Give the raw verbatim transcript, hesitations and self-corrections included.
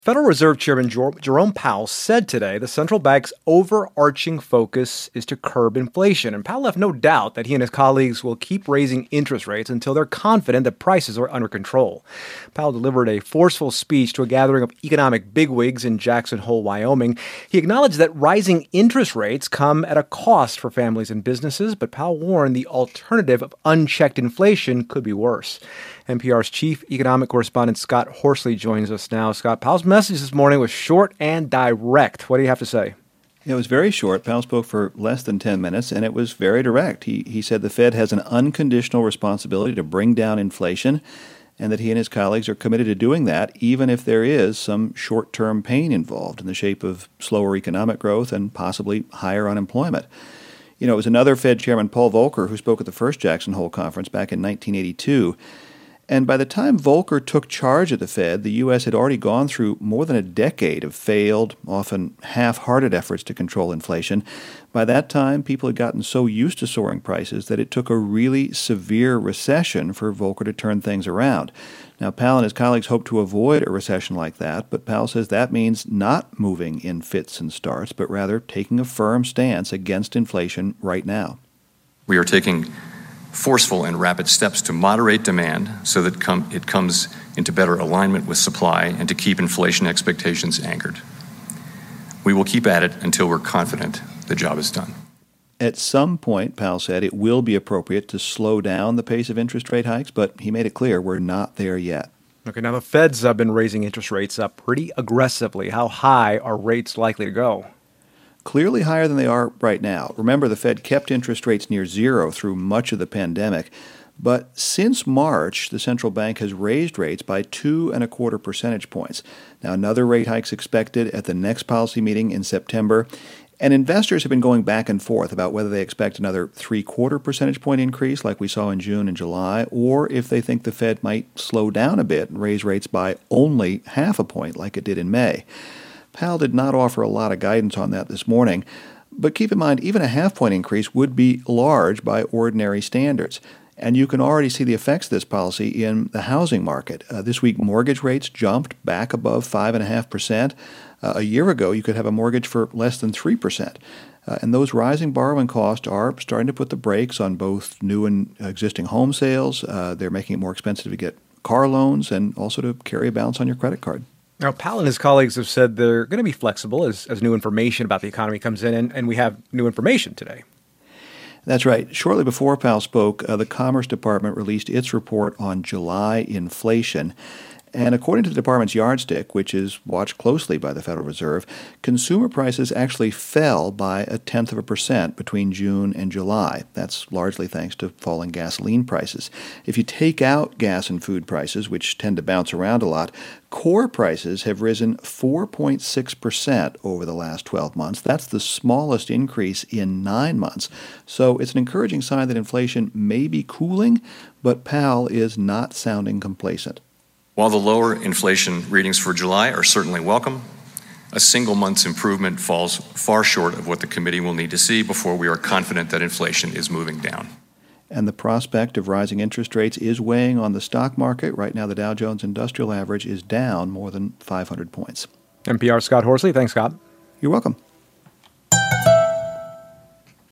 Federal Reserve Chairman Jerome Powell said today the central bank's overarching focus is to curb inflation. And Powell left no doubt that he and his colleagues will keep raising interest rates until they're confident that prices are under control. Powell delivered a forceful speech to a gathering of economic bigwigs in Jackson Hole, Wyoming. He acknowledged that rising interest rates come at a cost for families and businesses, but Powell warned the alternative of unchecked inflation could be worse. N P R's chief economic correspondent Scott Horsley joins us now. Scott, Powell's message this morning was short and direct. What do you have to say? It was very short. Powell spoke for less than ten minutes, and it was very direct. He he said the Fed has an unconditional responsibility to bring down inflation, and that he and his colleagues are committed to doing that, even if there is some short-term pain involved in the shape of slower economic growth and possibly higher unemployment. You know, it was another Fed chairman, Paul Volcker, who spoke at the first Jackson Hole conference back in nineteen eighty-two. And by the time Volcker took charge of the Fed, the U S had already gone through more than a decade of failed, often half-hearted efforts to control inflation. By that time, people had gotten so used to soaring prices that it took a really severe recession for Volcker to turn things around. Now, Powell and his colleagues hope to avoid a recession like that, but Powell says that means not moving in fits and starts, but rather taking a firm stance against inflation right now. We are taking forceful and rapid steps to moderate demand so that com- it comes into better alignment with supply and to keep inflation expectations anchored. We will keep at it until we're confident the job is done. At some point, Powell said, it will be appropriate to slow down the pace of interest rate hikes, but he made it clear we're not there yet. Okay, now the Feds have been raising interest rates up pretty aggressively. How high are rates likely to go? Clearly higher than they are right now. Remember, the Fed kept interest rates near zero through much of the pandemic. But since March, the central bank has raised rates by two and a quarter percentage points. Now, another rate hike's expected at the next policy meeting in September. And investors have been going back and forth about whether they expect another three-quarter percentage point increase like we saw in June and July, or if they think the Fed might slow down a bit and raise rates by only half a point like it did in May. Powell did not offer a lot of guidance on that this morning, but keep in mind, even a half-point increase would be large by ordinary standards. And you can already see the effects of this policy in the housing market. Uh, this week, mortgage rates jumped back above five point five percent. Uh, a year ago, you could have a mortgage for less than three percent. Uh, and those rising borrowing costs are starting to put the brakes on both new and existing home sales. Uh, they're making it more expensive to get car loans and also to carry a balance on your credit card. Now, Powell and his colleagues have said they're going to be flexible as, as new information about the economy comes in, and, and we have new information today. That's right. Shortly before Powell spoke, uh, the Commerce Department released its report on July inflation. And according to the department's yardstick, which is watched closely by the Federal Reserve, consumer prices actually fell by a tenth of a percent between June and July. That's largely thanks to falling gasoline prices. If you take out gas and food prices, which tend to bounce around a lot, core prices have risen four point six percent over the last twelve months. That's the smallest increase in nine months. So it's an encouraging sign that inflation may be cooling, but Powell is not sounding complacent. While the lower inflation readings for July are certainly welcome, a single month's improvement falls far short of what the committee will need to see before we are confident that inflation is moving down. And the prospect of rising interest rates is weighing on the stock market. Right now, the Dow Jones Industrial Average is down more than five hundred points. N P R Scott Horsley. Thanks, Scott. You're welcome.